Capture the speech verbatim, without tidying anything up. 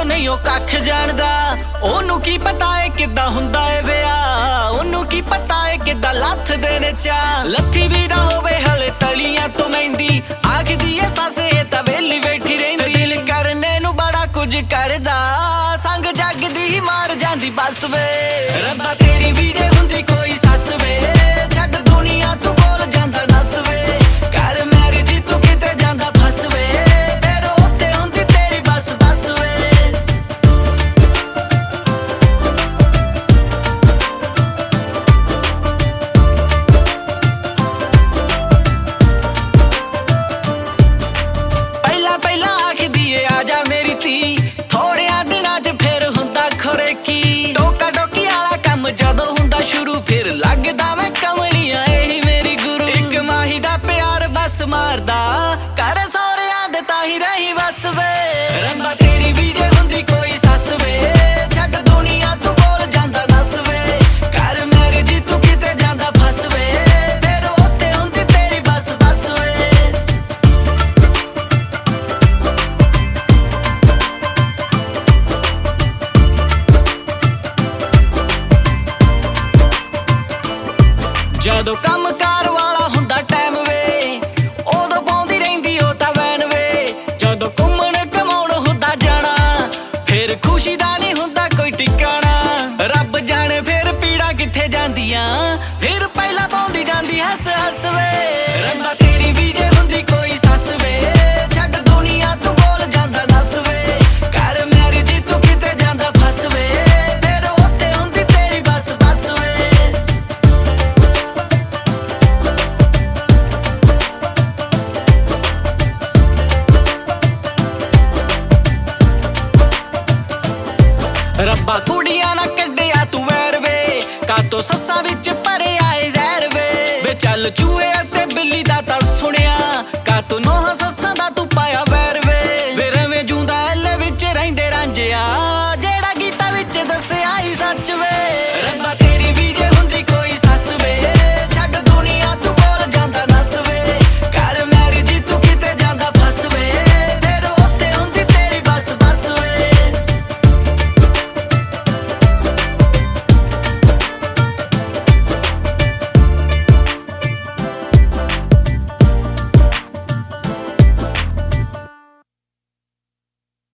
नहीं ओ कख जानदा। ओनू की पता है किद्दां हुंदा है विआह, ओनू की पता है किद्दां लथ देने चा। लथी भी ना होवे हले तलियां तो मेहंदी, आखदी है सस ये तां वेली बैठी रहिंदी। दिल करने नू बड़ा कुछ करदा, संग जग दी मार जांदी बस वे। रब्बा तेरी भी जे हुंदी कोई सस वे, छड्ड दुनिया तू बोल जांदा नस वे। कर मैरिज तू किते जांदा फस वे, तेरे उत्ते हुंदी तेरी बस बस वे। पहला पहला आखदी ए आजा मेरी धी, थोड़िया दिनां च फिर हुंदा खोरे की। टोका टोकी वाला कम जदों हुंदा शुरू, फिर लगदा मैं कमलियां एही मेरी गुरु। इक माही दा प्यार बस मारदा, कर सौरियां दे ताही रही बस वे। रब्बा तेरी भी जे हुंदी कोई सस वे, छड्ड दुनिया तू बोल जांदा नस वे। कर मैरिज तू किते जांदा फस वे, तेरे उत्ते हुंदी तेरी बस बस वे। ਜਦੋਂ ਕੰਮ ਕਾਰ ਵਾਲਾ ਹੁੰਦਾ ਟਾਈਮ ਵੇ, ਉਦੋਂ ਪਾਉਂਦੀ ਰਹਿੰਦੀ ਉਹ ਤਾਂ ਵੈਨ ਵੇ। ਜਦੋਂ ਘੁੰਮਣ ਕਮਾਉਣ ਹੁੰਦਾ ਜਾਣਾ, ਫਿਰ ਖੁਸ਼ੀ ਦਾ ਨਹੀਂ ਹੁੰਦਾ ਕੋਈ ਟਿਕਾਣਾ। ਰੱਬ ਜਾਣੇ ਫਿਰ ਪੀੜਾ ਕਿੱਥੇ ਜਾਂਦੀਆਂ, ਫਿਰ ਪਹਿਲਾਂ ਪਾਉਂਦੀ ਜਾਂਦੀ ਹੱਸ ਹੱਸ ਵੇ। ਰੱਬਾ ਤੇਰੀ ਵੀ ਜੇ ਹੁੰਦੀ ਕੋਈ ਸੱਸ ਵੇ, ਛੱਡ ਦੁਨੀਆ ਤੂੰ ਬੋਲ ਜਾਂਦਾ ਨਸ ਵੇ। ਕਰ ਮੈਰਿਜ ਤੂੰ ਕਿਤੇ ਜਾਂਦਾ ਫਸ ਵੇ, ਫਿਰ ਉੱਥੇ ਹੁੰਦੀ ਤੇਰੀ ਬਸ ਬਸ ਵੇ। ਰੱਬਾ ਕੁੜੀਆਂ ਨਾ ਕੱਢਿਆ ਤੂੰ ਵੈਰ ਵੇ, ਕਾਤੋਂ ਸੱਸਾਂ ਵਿੱਚ ਭਰਿਆ ਏ ਜ਼ਹਿਰ ਵੇ। ਵੇ ਚੱਲ ਚੂਹੇ